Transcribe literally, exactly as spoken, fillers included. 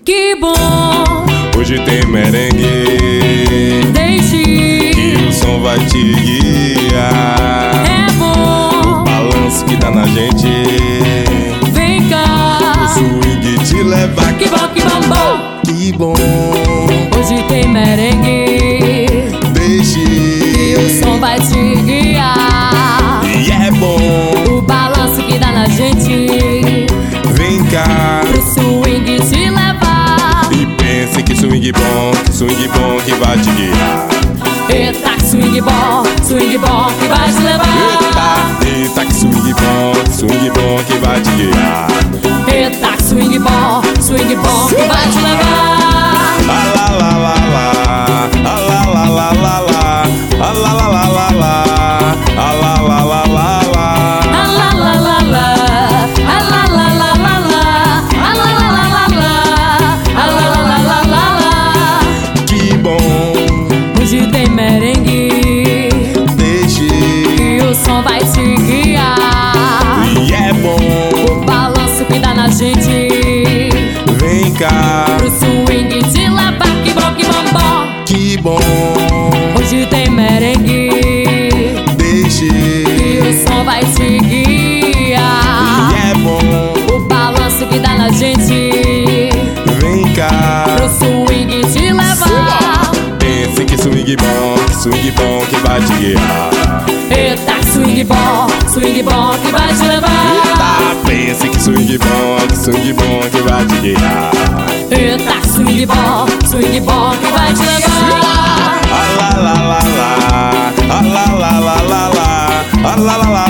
Que bom, hoje tem merengue. deixe Que o som vai te guiar. É bom, O balanço que dá na gente. vem O cá. swing te levar. Que bom, que bom, bom. Que bom, Hoje tem merengue. deixe. E o som vai te guiar. E é bom, O balanço que dá na gente. vem cá. Pro swing te levar. E pense que swing bom, que swing bom que vai te guiar. Eita, que swing bom, swing bom que vai te levar. Eita, eita que swing bom, que swing bom que vai te guiar. Eita, que swing bom, swing bom que vai te levar. Ah lá lá lá lá, ah lá lá lá lá lá, ah lá lá lá lá lá, ah lá lá lá lá lá. Ah lá lá lá lá, ah lá lá lá lá lá, ah lá lá lá lá lá, ah lá lá lá lá lá lá. Que bom, Hoje tem merengue. deixe. E o som vai te guiar. E é bom, O balanço que dá na gente. vem cá. Pro swing te levar. Que bom, que bom, bom. Que bom, Hoje tem merengue. deixe. E o som vai te guiar. E é bom, O balanço que dá na gente. vem cá. Pro swing te levar. Pense que swing bom, que swing bom que vai te guiar. Eita, que swing bom, swing bom que vai te levar. Eita, pense que swing bom, que swing bom que vai te guiar. Eita, que swing bom, swing bom que vai te levar. Ah lá lá lá lá, ah lá lá lá lá lá, ah lá lá lá